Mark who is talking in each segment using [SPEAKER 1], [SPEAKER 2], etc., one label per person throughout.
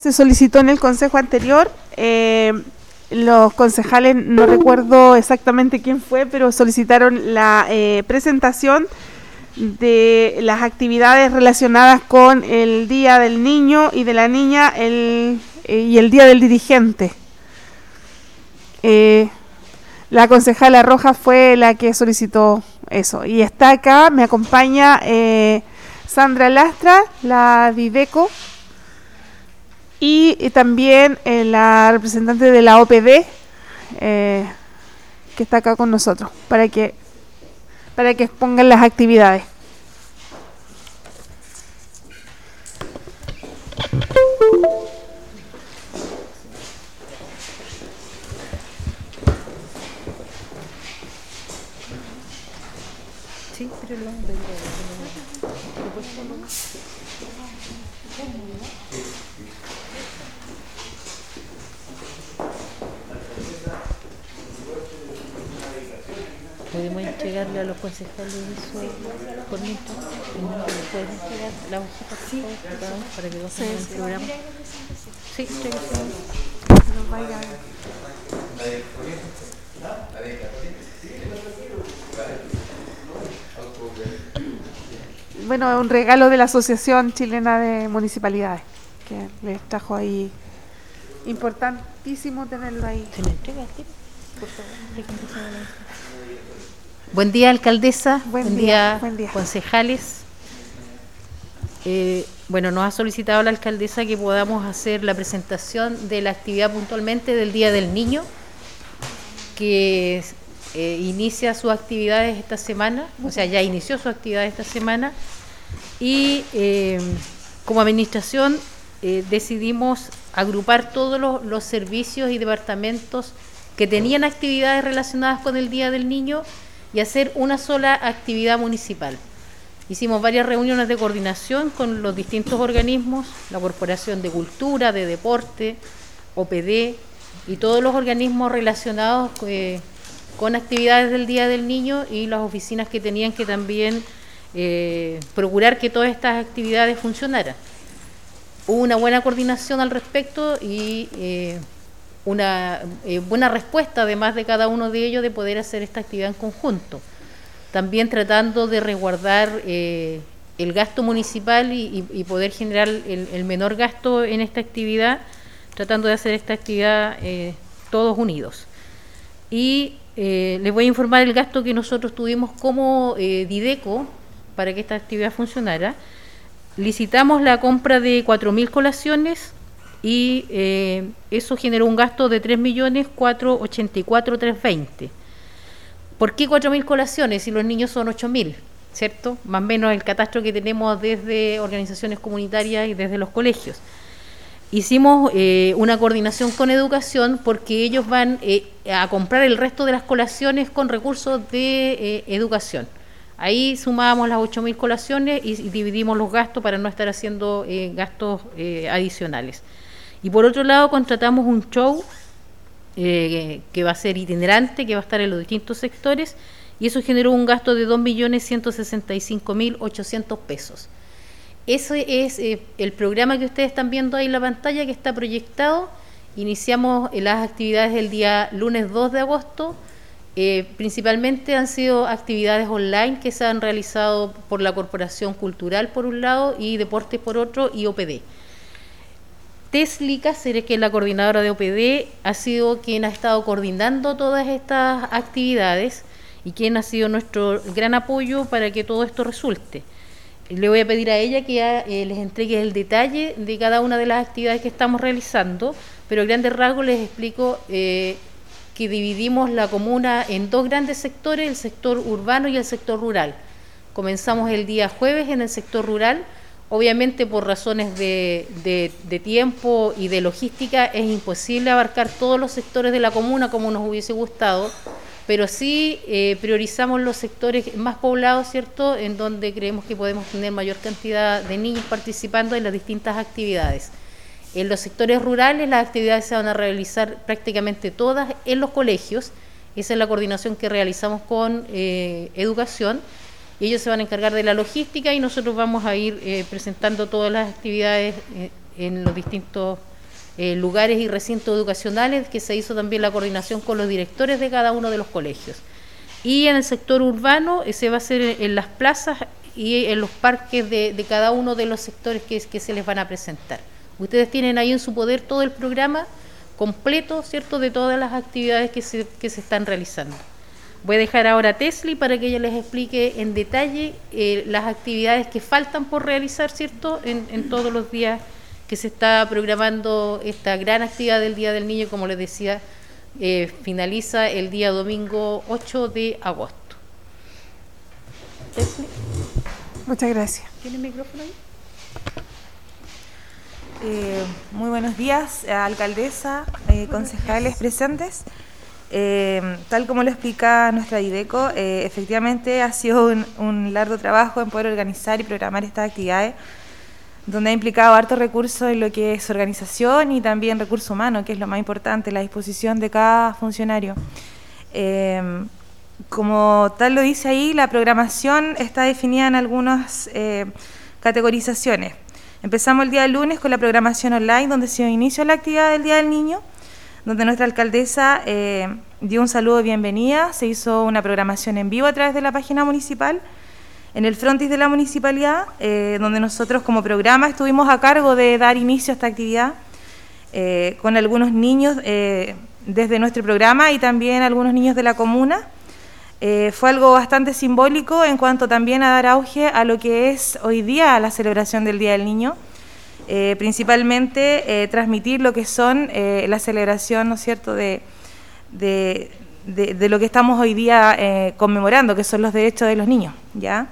[SPEAKER 1] Se solicitó en el consejo anterior, los concejales, no recuerdo exactamente quién fue, pero solicitaron la presentación de las actividades relacionadas con el Día del Niño y de la Niña y el Día del Dirigente. La concejala Rojas fue la que solicitó eso. Y está acá, me acompaña Sandra Lastra, la Dideco, y también la representante de la OPD, que está acá con nosotros, para que expongan las actividades.
[SPEAKER 2] Sí, pero podemos entregarle a los concejales eso por mientras, ¿le pueden entregar la hojita para que gocen del programa? Sí,
[SPEAKER 1] Bueno, un regalo de la Asociación Chilena de Municipalidades, que les trajo ahí. Importantísimo tenerlo ahí.
[SPEAKER 2] ¿Se me entrega aquí? Por favor. Buen día, alcaldesa. Buen día, concejales. Bueno, nos ha solicitado la alcaldesa que podamos hacer la presentación de la actividad puntualmente del Día del Niño, que inicia sus actividades esta semana, o sea, ya inició sus actividades esta semana, y como administración decidimos agrupar todos los servicios y departamentos que tenían actividades relacionadas con el Día del Niño y hacer una sola actividad municipal. Hicimos varias reuniones de coordinación con los distintos organismos, la Corporación de Cultura, de Deporte, OPD y todos los organismos relacionados con actividades del Día del Niño y las oficinas que tenían que también procurar que todas estas actividades funcionaran. Hubo una buena coordinación al respecto y una buena respuesta, además de cada uno de ellos, de poder hacer esta actividad en conjunto. También tratando de resguardar el gasto municipal y poder generar el menor gasto en esta actividad, tratando de hacer esta actividad todos unidos. Y les voy a informar el gasto que nosotros tuvimos como Dideco para que esta actividad funcionara. Licitamos la compra de 4.000 colaciones y eso generó un gasto de 3.484.320. ¿Por qué 4.000 colaciones si los niños son 8.000? ¿Cierto? Más o menos el catastro que tenemos desde organizaciones comunitarias y desde los colegios. Hicimos una coordinación con educación porque ellos van a comprar el resto de las colaciones con recursos de educación. Ahí sumábamos las 8.000 colaciones y dividimos los gastos para no estar haciendo gastos adicionales. Y por otro lado contratamos un show que va a ser itinerante, que va a estar en los distintos sectores, y eso generó un gasto de 2.165.800 pesos. Ese es el programa que ustedes están viendo ahí en la pantalla, que está proyectado. Iniciamos las actividades el día lunes 2 de agosto. Principalmente han sido actividades online que se han realizado por la Corporación Cultural por un lado y Deportes por otro y OPD. Tesli Cáceres, que es la coordinadora de OPD, ha sido quien ha estado coordinando todas estas actividades y quien ha sido nuestro gran apoyo para que todo esto resulte. Le voy a pedir a ella que les entregue el detalle de cada una de las actividades que estamos realizando, pero a grandes rasgos les explico que dividimos la comuna en dos grandes sectores, el sector urbano y el sector rural. Comenzamos el día jueves en el sector rural. Obviamente por razones de tiempo y de logística es imposible abarcar todos los sectores de la comuna como nos hubiese gustado, pero sí priorizamos los sectores más poblados, ¿cierto?, en donde creemos que podemos tener mayor cantidad de niños participando en las distintas actividades. En los sectores rurales las actividades se van a realizar prácticamente todas en los colegios. Esa es la coordinación que realizamos con educación. Y ellos se van a encargar de la logística y nosotros vamos a ir presentando todas las actividades en los distintos lugares y recintos educacionales, que se hizo también la coordinación con los directores de cada uno de los colegios. Y en el sector urbano se va a hacer en las plazas y en los parques de cada uno de los sectores que se les van a presentar. Ustedes tienen ahí en su poder todo el programa completo, ¿cierto?, de todas las actividades que se están realizando. Voy a dejar ahora a Tesli para que ella les explique en detalle las actividades que faltan por realizar, ¿cierto?, en todos los días que se está programando esta gran actividad del Día del Niño. Como les decía, finaliza el día domingo 8 de agosto. Tesli.
[SPEAKER 1] Muchas gracias.
[SPEAKER 2] ¿Tiene el micrófono ahí?
[SPEAKER 3] Muy buenos días, alcaldesa, concejales presentes. Tal como lo explica nuestra Dideco, efectivamente ha sido un largo trabajo en poder organizar y programar estas actividades, donde ha implicado hartos recursos en lo que es organización y también recurso humano, que es lo más importante, la disposición de cada funcionario. Como tal lo dice ahí, la programación está definida en algunas categorizaciones. Empezamos el día lunes con la programación online, donde se dio inicio a la actividad del Día del Niño, donde nuestra alcaldesa dio un saludo de bienvenida, se hizo una programación en vivo a través de la página municipal, en el frontis de la municipalidad, donde nosotros como programa estuvimos a cargo de dar inicio a esta actividad con algunos niños desde nuestro programa y también algunos niños de la comuna. Fue algo bastante simbólico en cuanto también a dar auge a lo que es hoy día la celebración del Día del Niño, principalmente transmitir lo que son la celebración, ¿no es cierto?, de lo que estamos hoy día conmemorando, que son los derechos de los niños, ¿ya?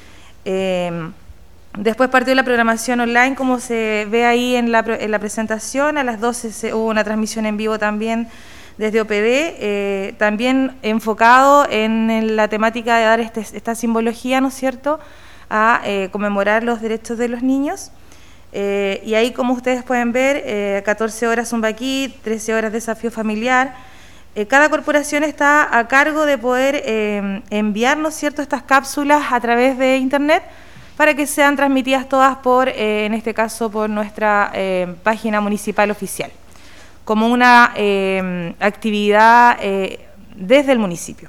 [SPEAKER 3] Después partió la programación online, como se ve ahí en la presentación. A las 12 hubo una transmisión en vivo también desde OPD, también enfocado en la temática de dar esta simbología, ¿no es cierto?, a conmemorar los derechos de los niños. Y ahí, como ustedes pueden ver, 14 horas Zumba Kit, 13 horas Desafío Familiar. Cada corporación está a cargo de poder enviar, ¿no es cierto?, estas cápsulas a través de Internet para que sean transmitidas todas por, en este caso, por nuestra página municipal oficial, como una actividad desde el municipio.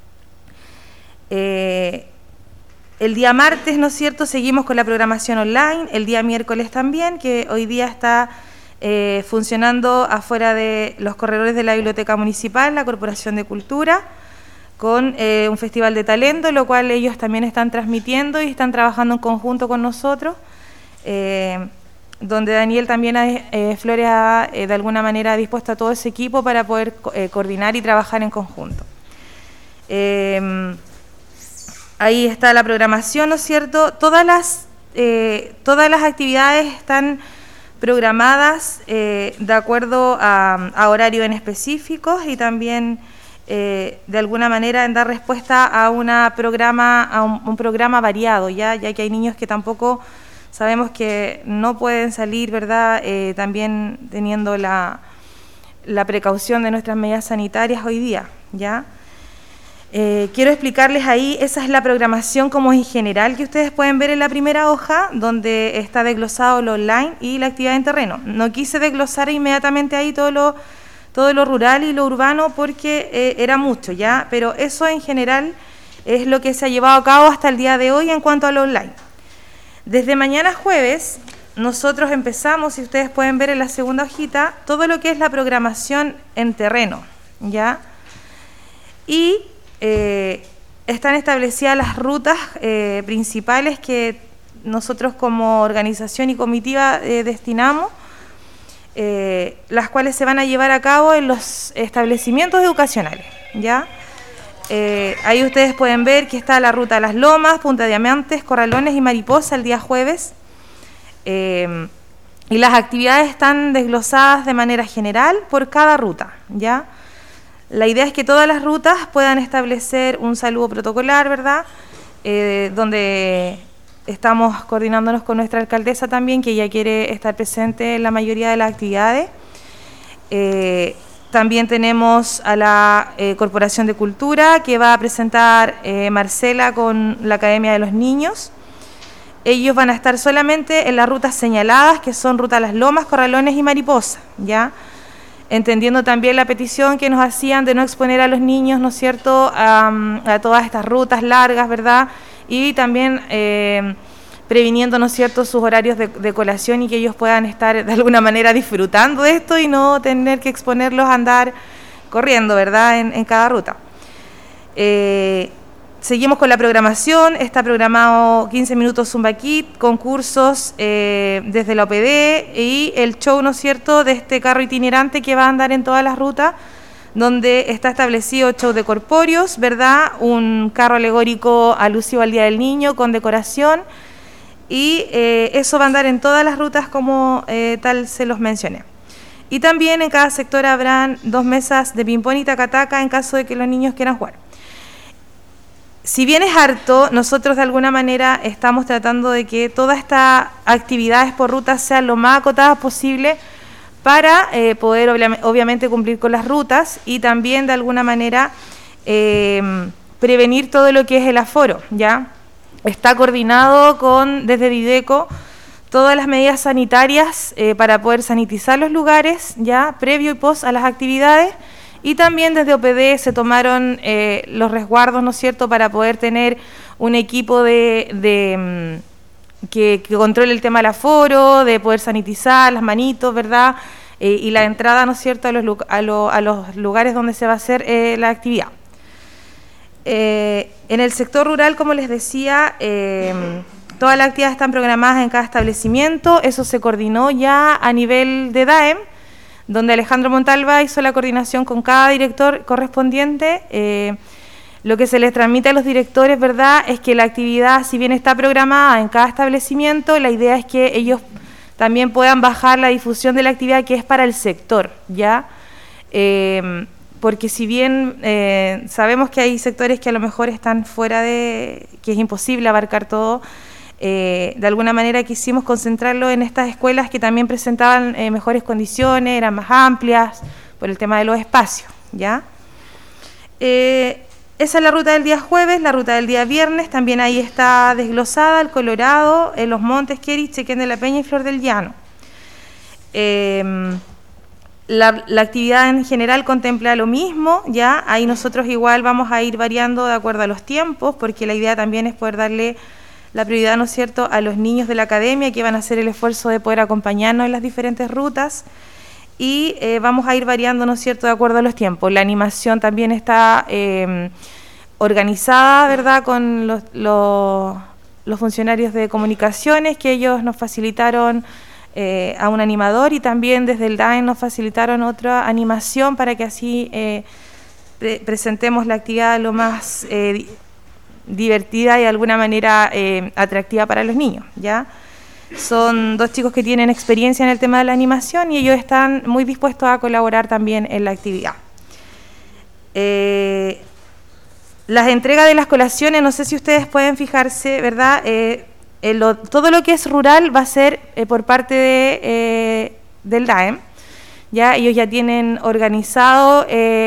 [SPEAKER 3] El día martes, ¿no es cierto?, seguimos con la programación online, el día miércoles también, que hoy día está funcionando afuera de los corredores de la Biblioteca Municipal, la Corporación de Cultura, con un festival de talento, lo cual ellos también están transmitiendo y están trabajando en conjunto con nosotros, donde Daniel también Flores ha de alguna manera dispuesto a todo ese equipo para poder coordinar y trabajar en conjunto. Ahí está la programación, ¿no es cierto? Todas las actividades están programadas de acuerdo a horarios en específicos y también de alguna manera en dar respuesta a un programa variado, ya que hay niños que tampoco sabemos que no pueden salir, ¿verdad? También teniendo la precaución de nuestras medidas sanitarias hoy día, ¿ya? Quiero explicarles ahí, esa es la programación como en general que ustedes pueden ver en la primera hoja, donde está desglosado lo online y la actividad en terreno. No quise desglosar inmediatamente ahí todo lo rural y lo urbano porque era mucho, ¿ya? Pero eso en general es lo que se ha llevado a cabo hasta el día de hoy en cuanto a lo online. Desde mañana jueves, nosotros empezamos, si ustedes pueden ver en la segunda hojita, todo lo que es la programación en terreno, ¿ya? Y están establecidas las rutas principales que nosotros como organización y comitiva destinamos, las cuales se van a llevar a cabo en los establecimientos educacionales, ¿ya? Ahí ustedes pueden ver que está la ruta Las Lomas, Punta Diamantes, Corralones y Mariposa el día jueves, y las actividades están desglosadas de manera general por cada ruta, ¿ya? La idea es que todas las rutas puedan establecer un saludo protocolar, ¿verdad? Donde estamos coordinándonos con nuestra alcaldesa también, que ella quiere estar presente en la mayoría de las actividades. También tenemos a la Corporación de Cultura, que va a presentar Marcela con la Academia de los Niños. ellos van a estar solamente en las rutas señaladas, que son Ruta Las Lomas, Corralones y Mariposa, ¿ya? Entendiendo también la petición que nos hacían de no exponer a los niños, ¿no es cierto?, a todas estas rutas largas, ¿verdad? Y también previniendo, ¿no es cierto?, sus horarios de colación y que ellos puedan estar de alguna manera disfrutando de esto y no tener que exponerlos a andar corriendo, ¿verdad?, en cada ruta. Seguimos con la programación. Está programado 15 minutos Zumba Kit, concursos desde la OPD y el show, ¿no es cierto?, de este carro itinerante que va a andar en todas las rutas, donde está establecido show de corpóreos, ¿verdad?, un carro alegórico alusivo al Día del Niño con decoración, y eso va a andar en todas las rutas como tal se los mencioné. Y también en cada sector habrán 2 mesas de ping-pong y taca-taca en caso de que los niños quieran jugar. Si bien es harto, nosotros de alguna manera estamos tratando de que todas estas actividades por ruta sean lo más acotadas posible para poder obviamente cumplir con las rutas y también de alguna manera prevenir todo lo que es el aforo, ¿ya? Está coordinado desde Dideco todas las medidas sanitarias para poder sanitizar los lugares, ya previo y post a las actividades. Y también desde OPD se tomaron los resguardos, ¿no es cierto?, para poder tener un equipo que controle el tema del aforo, de poder sanitizar las manitos, ¿verdad?, y la entrada, ¿no es cierto?, a los lugares donde se va a hacer la actividad. En el sector rural, como les decía, todas las actividades están programadas en cada establecimiento. Eso se coordinó ya a nivel de DAEM, donde Alejandro Montalva hizo la coordinación con cada director correspondiente. Lo que se les transmite a los directores, ¿verdad?, es que la actividad, si bien está programada en cada establecimiento, la idea es que ellos también puedan bajar la difusión de la actividad que es para el sector, ¿ya? Porque si bien sabemos que hay sectores que a lo mejor están fuera que es imposible abarcar todo, de alguna manera quisimos concentrarlo en estas escuelas que también presentaban mejores condiciones, eran más amplias por el tema de los espacios, ¿ya? Esa es la ruta del día jueves. La ruta del día viernes también ahí está desglosada: el Colorado, Los Montes, Querich, Chequén de la Peña y Flor del Llano. La actividad en general contempla lo mismo, ¿ya? Ahí nosotros igual vamos a ir variando de acuerdo a los tiempos, porque la idea también es poder darle la prioridad, ¿no es cierto?, a los niños de la academia que van a hacer el esfuerzo de poder acompañarnos en las diferentes rutas, y vamos a ir variando, ¿no es cierto?, de acuerdo a los tiempos. La animación también está organizada, ¿verdad?, con los funcionarios de comunicaciones, que ellos nos facilitaron a un animador, y también desde el DAEM nos facilitaron otra animación para que así presentemos la actividad lo más divertida y de alguna manera atractiva para los niños, ¿ya? Son 2 chicos que tienen experiencia en el tema de la animación y ellos están muy dispuestos a colaborar también en la actividad. Las entregas de las colaciones, no sé si ustedes pueden fijarse, ¿verdad? Todo lo que es rural va a ser por parte del DAEM, ¿ya? Ellos ya tienen organizado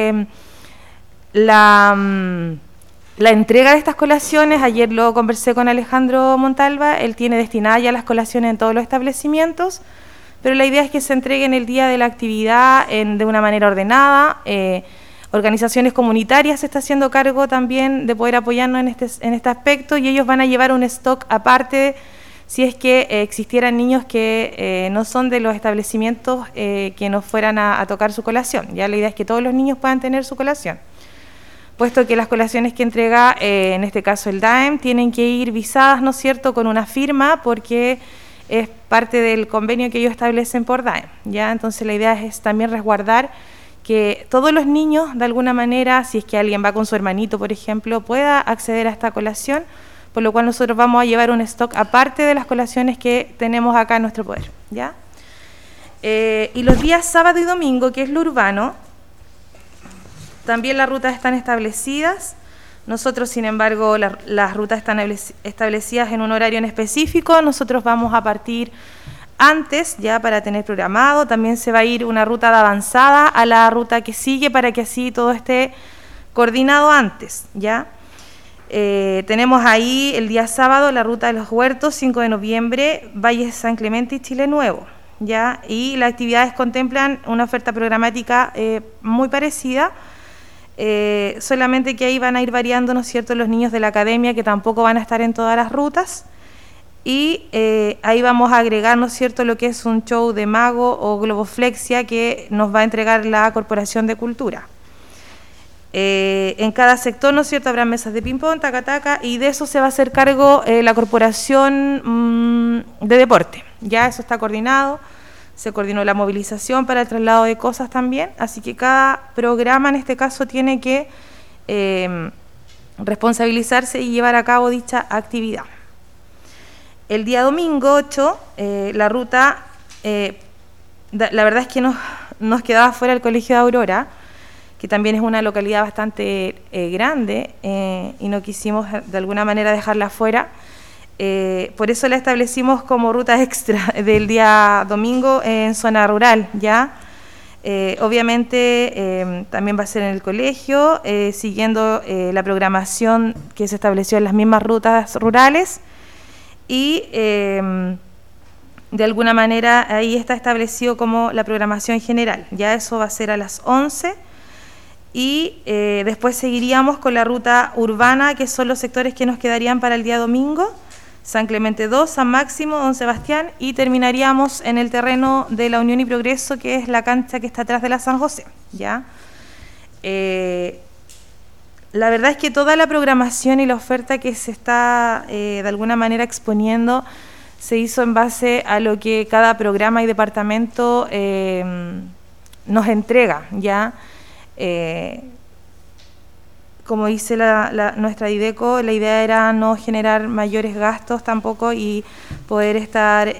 [SPEAKER 3] la entrega de estas colaciones. Ayer lo conversé con Alejandro Montalva, él tiene destinadas ya las colaciones en todos los establecimientos, pero la idea es que se entreguen el día de la actividad de una manera ordenada. Organizaciones comunitarias se está haciendo cargo también de poder apoyarnos en este aspecto, y ellos van a llevar un stock aparte si es que existieran niños que no son de los establecimientos que nos fueran a tocar su colación. Ya la idea es que todos los niños puedan tener su colación, puesto que las colaciones que entrega, en este caso el DAEM, tienen que ir visadas, ¿no es cierto?, con una firma, porque es parte del convenio que ellos establecen por DAEM, ¿ya? Entonces la idea es también resguardar que todos los niños, de alguna manera, si es que alguien va con su hermanito, por ejemplo, pueda acceder a esta colación, por lo cual nosotros vamos a llevar un stock aparte de las colaciones que tenemos acá en nuestro poder, ¿ya? Y los días sábado y domingo, que es lo urbano, también las rutas están establecidas. Nosotros, sin embargo, las rutas están establecidas en un horario en específico. Nosotros vamos a partir antes, ya para tener programado. También se va a ir una ruta de avanzada a la ruta que sigue, para que así todo esté coordinado antes, ¿ya? Tenemos ahí el día sábado la Ruta de los Huertos, 5 de noviembre, Valle San Clemente y Chile Nuevo, ¿ya? Y las actividades contemplan una oferta programática muy parecida, solamente que ahí van a ir variando, ¿no es cierto?, los niños de la academia, que tampoco van a estar en todas las rutas, y ahí vamos a agregar, ¿no es cierto?, lo que es un show de mago o globoflexia que nos va a entregar la Corporación de Cultura. En cada sector, ¿no es cierto?, habrá mesas de ping-pong, taca-taca, y de eso se va a hacer cargo la Corporación de Deporte. Ya eso está coordinado, se coordinó la movilización para el traslado de cosas también, así que cada programa en este caso tiene que responsabilizarse y llevar a cabo dicha actividad. El día domingo 8, la ruta, la verdad es que nos quedaba fuera el Colegio de Aurora, que también es una localidad bastante grande, y no quisimos de alguna manera dejarla fuera. Por eso la establecimos como ruta extra del día domingo en zona rural, ¿ya? Obviamente también va a ser en el colegio, siguiendo la programación que se estableció en las mismas rutas rurales, y de alguna manera ahí está establecido como la programación general. Ya eso va a ser a las 11, y después seguiríamos con la ruta urbana, que son los sectores que nos quedarían para el día domingo: San Clemente 2, San Máximo, Don Sebastián, y terminaríamos en el terreno de la Unión y Progreso, que es la cancha que está atrás de la San José, ¿ya? La verdad es que toda la programación y la oferta que se está de alguna manera exponiendo se hizo en base a lo que cada programa y departamento nos entrega, ¿ya? Como dice nuestra Dideco, la idea era no generar mayores gastos tampoco y poder estar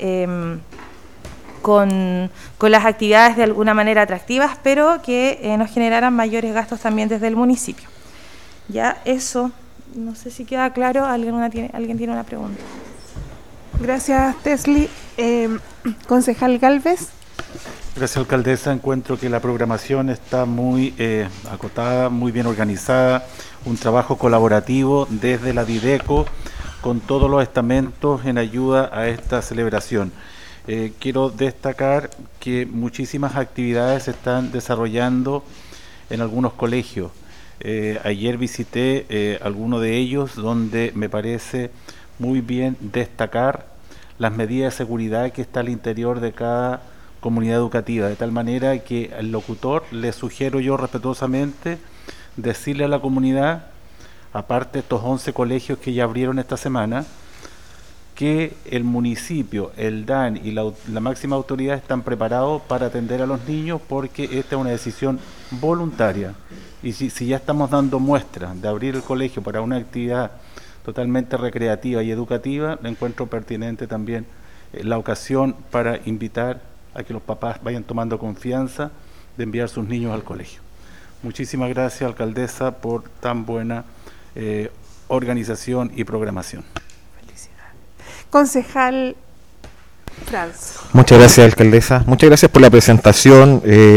[SPEAKER 3] con las actividades de alguna manera atractivas, pero que nos generaran mayores gastos también desde el municipio. Ya eso, no sé si queda claro. ¿Alguien tiene una pregunta?
[SPEAKER 1] Gracias, Tesli. Concejal Gálvez.
[SPEAKER 4] Gracias, alcaldesa. Encuentro que la programación está muy acotada, muy bien organizada, un trabajo colaborativo desde la Dideco con todos los estamentos en ayuda a esta celebración. Quiero destacar que muchísimas actividades se están desarrollando en algunos colegios. Ayer visité alguno de ellos, donde me parece muy bien destacar las medidas de seguridad que está al interior de cada comunidad educativa, de tal manera que al locutor le sugiero yo respetuosamente decirle a la comunidad, aparte de estos 11 colegios que ya abrieron esta semana, que el municipio, el DAN y la máxima autoridad están preparados para atender a los niños, porque esta es una decisión voluntaria. Y si ya estamos dando muestras de abrir el colegio para una actividad totalmente recreativa y educativa, le encuentro pertinente también la ocasión para invitar a que los papás vayan tomando confianza de enviar sus niños al colegio. Muchísimas gracias, alcaldesa, por tan buena organización y programación.
[SPEAKER 1] Felicidades. Concejal Franz.
[SPEAKER 5] Muchas gracias, alcaldesa. Muchas gracias por la presentación.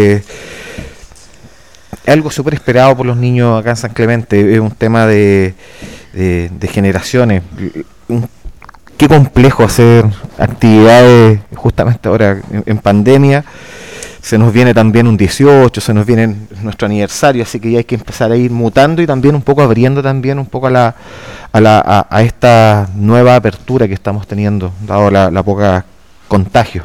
[SPEAKER 5] Algo súper esperado por los niños acá en San Clemente. Es un tema de generaciones. Qué complejo hacer actividades justamente ahora en pandemia. Se nos viene también un 18, se nos viene nuestro aniversario, así que ya hay que empezar a ir mutando y también un poco abriendo también un poco a esta nueva apertura que estamos teniendo, dado la poca contagio.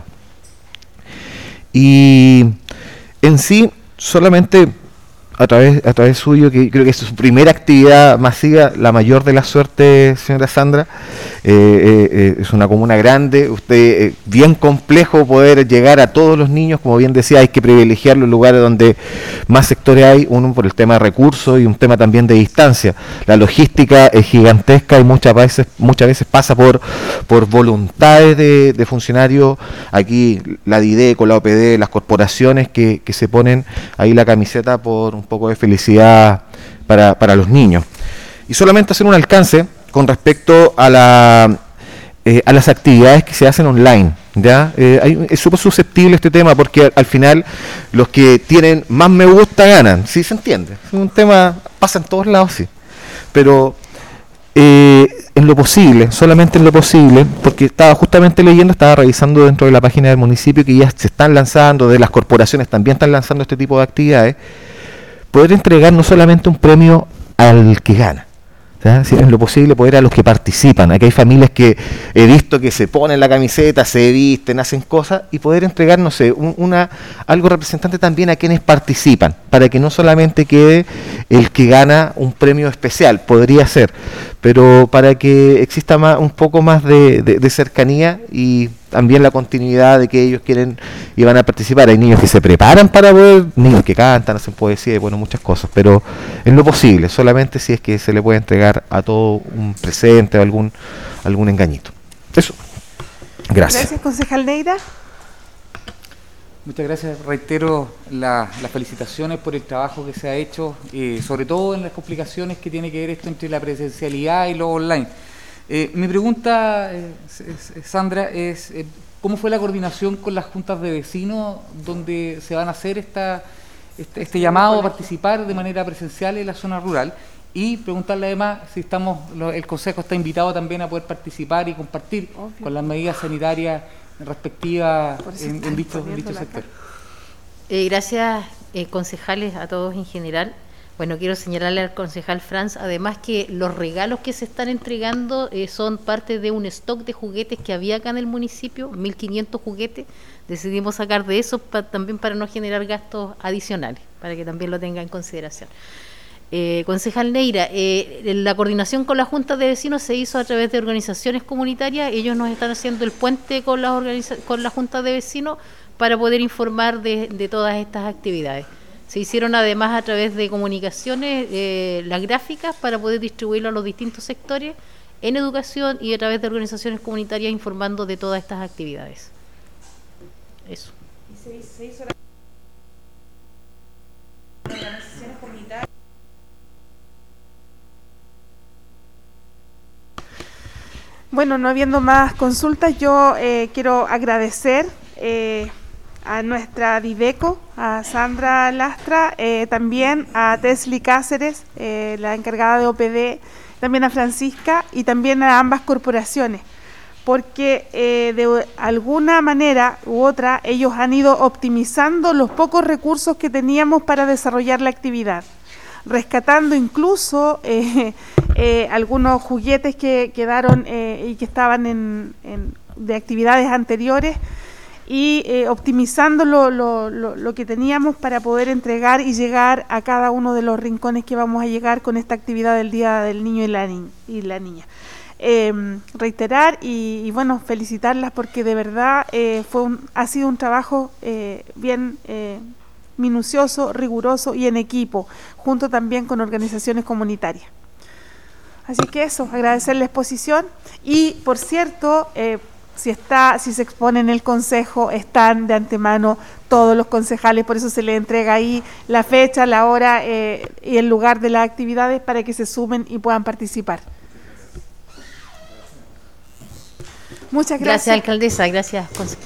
[SPEAKER 5] Y en sí, solamente a través suyo, que creo que es su primera actividad masiva, la mayor de la suerte, señora Sandra. Es una comuna grande, usted bien complejo poder llegar a todos los niños, como bien decía, hay que privilegiar los lugares donde más sectores hay, uno por el tema de recursos y un tema también de distancia. La logística es gigantesca y muchas veces pasa por voluntades de funcionarios. Aquí la Dideco, la OPD, las corporaciones que se ponen ahí la camiseta por un poco de felicidad para los niños. Y solamente hacer un alcance con respecto a las actividades que se hacen online, ¿ya? Es súper susceptible este tema, porque al final los que tienen más me gusta ganan, ¿sí se entiende? Es un tema, pasa en todos lados, sí, pero En lo posible, solamente en lo posible, porque estaba justamente leyendo, estaba revisando dentro de la página del municipio que ya se están lanzando, de las corporaciones también están lanzando este tipo de actividades, poder entregar no solamente un premio al que gana, ¿ya? Si en lo posible poder a los que participan. Aquí hay familias que he visto que se ponen la camiseta, se visten, hacen cosas, y poder entregar, no sé, algo representante también a quienes participan, para que no solamente quede el que gana un premio especial, podría ser, pero para que exista un poco más de cercanía y también la continuidad de que ellos quieren y van a participar. Hay niños que se preparan para poder, niños que cantan, hacen poesía y bueno, muchas cosas, pero en lo posible, solamente si es que se le puede entregar a todo un presente o algún engañito. Eso. Gracias.
[SPEAKER 1] Gracias, concejal Neira.
[SPEAKER 6] Muchas gracias. Reitero las felicitaciones por el trabajo que se ha hecho, sobre todo en las complicaciones que tiene que ver esto entre la presencialidad y lo online. Mi pregunta, Sandra, es ¿cómo fue la coordinación con las juntas de vecinos donde se van a hacer este llamado a participar de manera presencial en la zona rural? Y preguntarle además si el Consejo está invitado también a poder participar y compartir con las medidas sanitarias respectivas en dicho sector.
[SPEAKER 2] Gracias, concejales, a todos en general. Bueno, quiero señalarle al concejal Franz, además, que los regalos que se están entregando son parte de un stock de juguetes que había acá en el municipio, 1.500 juguetes. Decidimos sacar de eso también para no generar gastos adicionales, para que también lo tenga en consideración. Concejal Neira, la coordinación con las juntas de vecinos se hizo a través de organizaciones comunitarias. Ellos nos están haciendo el puente con las juntas de vecinos para poder informar de todas estas actividades. Se hicieron además a través de comunicaciones las gráficas para poder distribuirlo a los distintos sectores en educación y a través de organizaciones comunitarias informando de todas estas actividades. Eso.
[SPEAKER 3] Se hizo las organizaciones comunitarias.
[SPEAKER 1] Bueno, no habiendo más consultas, yo quiero agradecer a nuestra Dideco, a Sandra Lastra, también a Tesli Cáceres, la encargada de OPD, también a Francisca y también a ambas corporaciones, porque de alguna manera u otra ellos han ido optimizando los pocos recursos que teníamos para desarrollar la actividad, rescatando incluso algunos juguetes que quedaron y que estaban de actividades anteriores y optimizando lo que teníamos para poder entregar y llegar a cada uno de los rincones que vamos a llegar con esta actividad del Día del Niño y la Niña. Reiterar y bueno, felicitarlas porque de verdad ha sido un trabajo bien minucioso, riguroso y en equipo, junto también con organizaciones comunitarias. Así que eso, agradecer la exposición y, por cierto, si se expone en el Consejo, están de antemano todos los concejales, por eso se les entrega ahí la fecha, la hora y el lugar de las actividades para que se sumen y puedan participar. Muchas gracias.
[SPEAKER 2] Gracias, alcaldesa, gracias, concejal.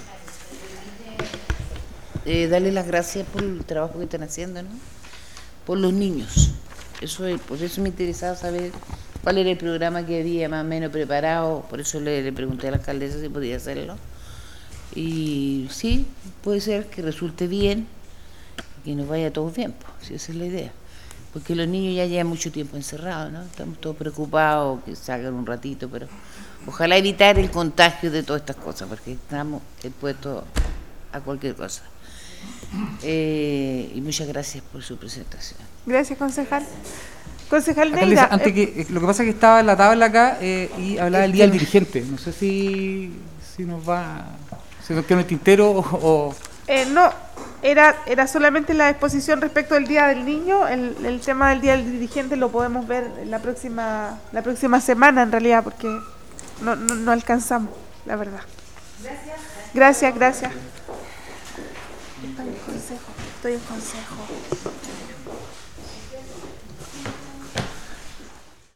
[SPEAKER 7] Darle las gracias por el trabajo que están haciendo, ¿no? Por los niños. Por eso me interesaba saber cuál era el programa que había más o menos preparado, por eso le pregunté a la alcaldesa si podía hacerlo. Y sí, puede ser que resulte bien, que nos vaya todos bien, pues, si esa es la idea. Porque los niños ya llevan mucho tiempo encerrados, ¿no? Estamos todos preocupados que salgan un ratito, pero ojalá evitar el contagio de todas estas cosas, porque estamos expuestos a cualquier cosa. Y muchas gracias por su presentación.
[SPEAKER 1] Gracias, concejal. Concejal
[SPEAKER 6] Neira.
[SPEAKER 1] Neira.
[SPEAKER 6] Lo que pasa es que estaba en la tabla acá y hablaba del Día del Dirigente. No sé si nos queda en el tintero o...
[SPEAKER 1] No, era solamente la exposición respecto del Día del Niño. El tema del Día del Dirigente lo podemos ver la próxima semana, en realidad, porque no alcanzamos, la verdad. Gracias. Estoy en consejo.